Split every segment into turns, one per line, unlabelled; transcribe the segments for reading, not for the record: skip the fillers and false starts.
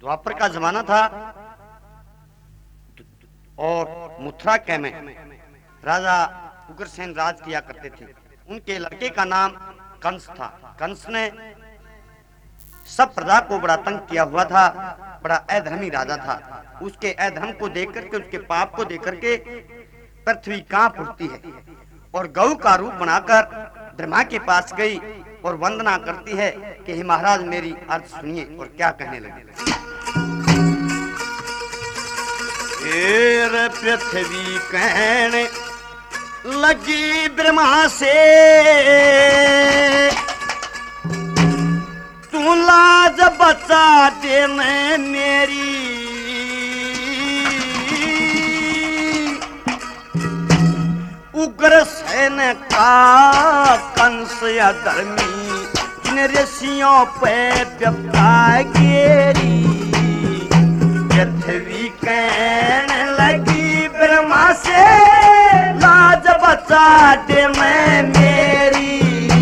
द्वापर का जमाना था और मथुरा में राजा उग्रसेन राज किया करते थे। उनके लड़के का नाम कंस था। कंस ने सब प्रजा को बड़ा तंग किया हुआ था, बड़ा अधर्मी राजा था। उसके अधर्म को देख करके, उसके पाप को देख करके पृथ्वी कांप उठती है और गौ का रूप बनाकर ब्रह्मा के पास गई और वंदना करती है कि हे महाराज मेरी अर्ज सुनिए। और क्या कहने लगे, पृथ्वी कहने लगी ब्रह्मा से, तू लाज बचा देने मेरी, उग्रसेन का कंस अधर्मी इन ऋषियों पे व्यपता गिरी। पृथ्वी कहने लगी ब्रह्मा से, लाज बचा दे मैं मेरी,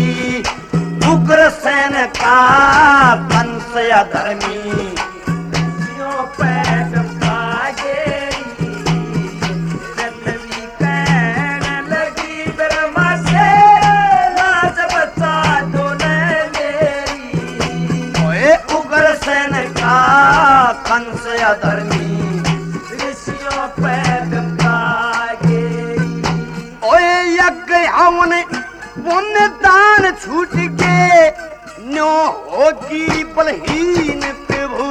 उग्रसेन का कंस अधर्मी ऋषियों पे व्यपता गिरी। पृथ्वी कहने लगी ब्रह्मा से, लाज बचा दो न मेरी, ओए उग्रसेन का कंस अधर्मी ऋषियों पे व्यपता गिरी। ओए यज्ञ हमने पुण्य दान छूट के, न्यो होगी बलहीन प्रभु,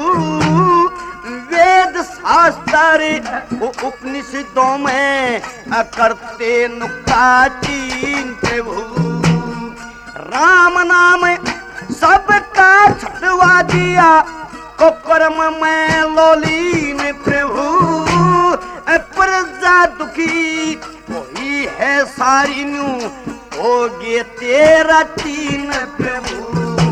वेद शास्त्र उपनिषदों में करते नुक्ताचीन प्रभु। राम नाम सबका छटवा दिया, को कर्म में लोलीन प्रभु, प्रजा दुखी वही है सारी न्यू, होगे तेरा तीन प्रभु,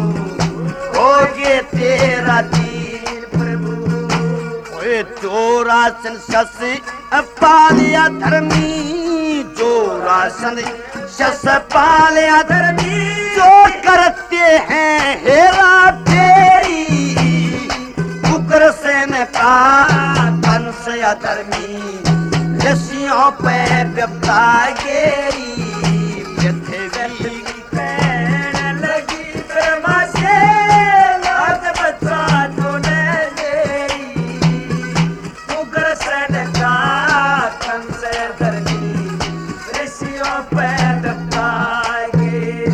होगे तेरा तीन प्रभु। ओए चौरासन शस पालिया धर्मी, चौरासन शस पालिया धर्मी, जो करते हैं हेरा तेरी, उग्रसेन का कंस अधर्मी ऋषियों पे व्यपता गिरी। पृथ्वी कहने लगी ब्रह्मा से, लाज बचा दो न मेरी, उग्रसेन का कंस अधर्मी ऋषियों पे व्यपता गिरी।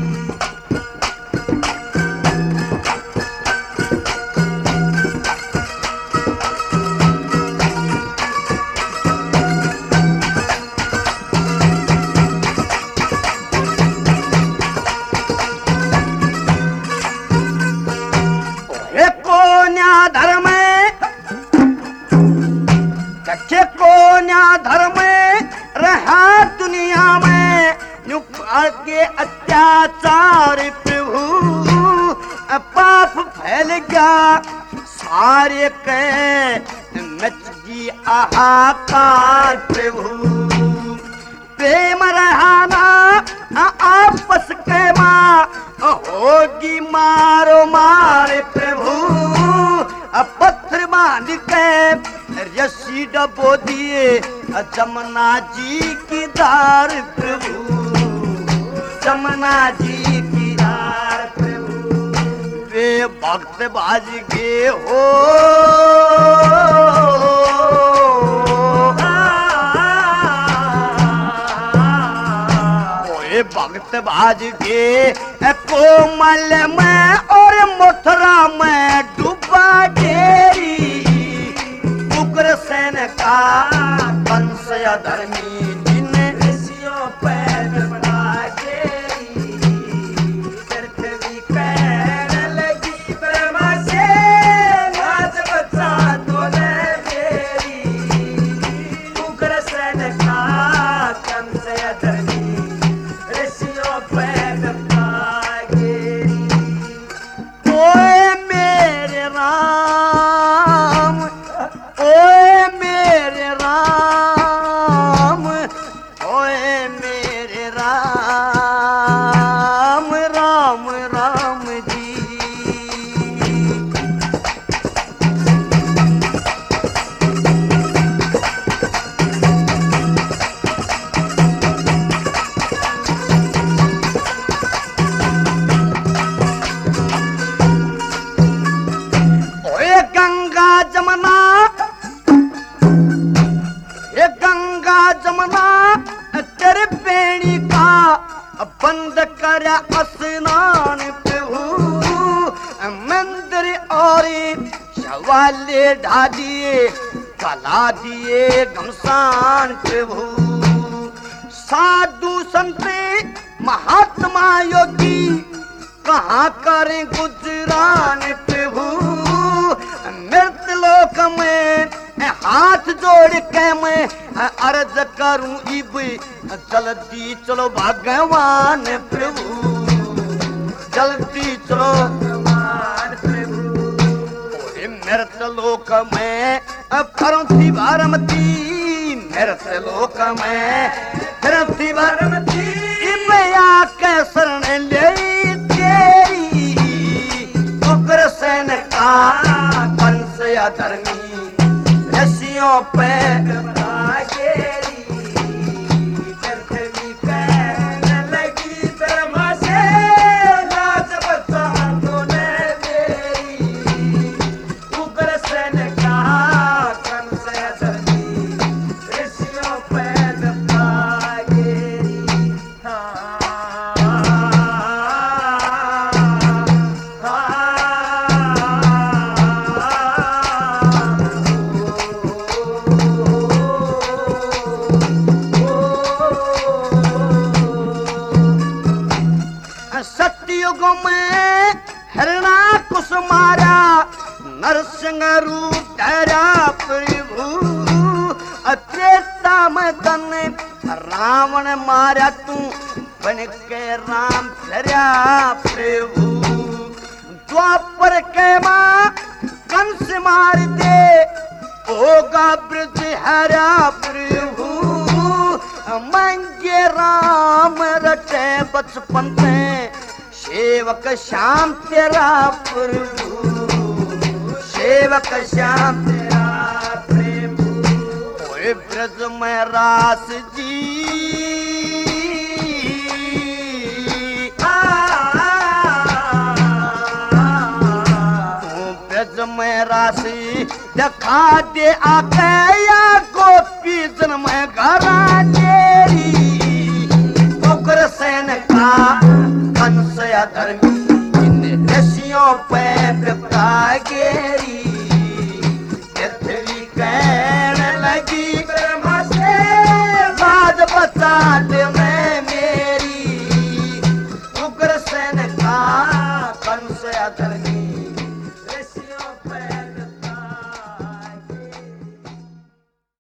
धर्म कच्चे को न्याय धर्म रहा दुनिया में, के अत्याचार प्रभु, पाप फैल गया सारे के मच जी आहाकार प्रभु। प्रेम रहाना आपस के माँ होगी मारो मारे प्रभु, पत्थर बांध के रस्सी डबो दिए जमुना जी की धार प्रभु, जमुना जी की धार प्रभु। वे भक्त बाज गे हो, भक्त बाज गे कोमल में और मथुरा में डूबा ढेरी, उग्रसेन का कंस अधर्मी जिन ऋषियों पे व्यपता गिरी। पृथ्वी कहने लगी ब्रह्मा से, लाज बचा दो न मेरी, उग्रसेन का कंस अधर्मी ऋषियों पे व्यपता गिरी। ओए मेरे करया स्नान प्रभु मंदिर और शवाले ढा दिए कला दिए घमसान प्रभु साधु संत महात्मा योगी कहाँ करें गुजरान प्रभु मृत लोक में हाथ जोड़ के मैं अर्ज करूं इब जल्दी चलो भगवान प्रभु जल्दी चलो भगवान प्रभु मृत लोक में फरों थी बारमती मृत लोक में फरों थी बारमती इब आके शरण ले तेरी उग्रसेन का कंस अधर्मी रस्सियों पे गेरी पृथ्वी कहने लगी ब्रह्मा से लाज बचा तूने मेरी उग्रसेन का कंस अधर्मी रस्सियों पे गेरी सत्युग में हरणा कुश मारा नरसिंह रूप धरा प्रभु त्रेता में तन रावण मारा तू बन के राम धरा प्रभु द्वापर के मां कंस मार दे होगा ब्रज हरा प्रभु मंगे राम रटे बचपन से सेवक श्याम तेरा प्रभु सेवक श्याम तेरा प्रभु ओए ब्रज में रास जी ब्रज में राशि दिखा दे आके या गोपी जन्म घरा तेरी उग्रसेन का कंस अधर्मी इन ऋषियों पे विपदा गेरी पृथ्वी कहने लगी ब्रह्मा से लाज बचा दे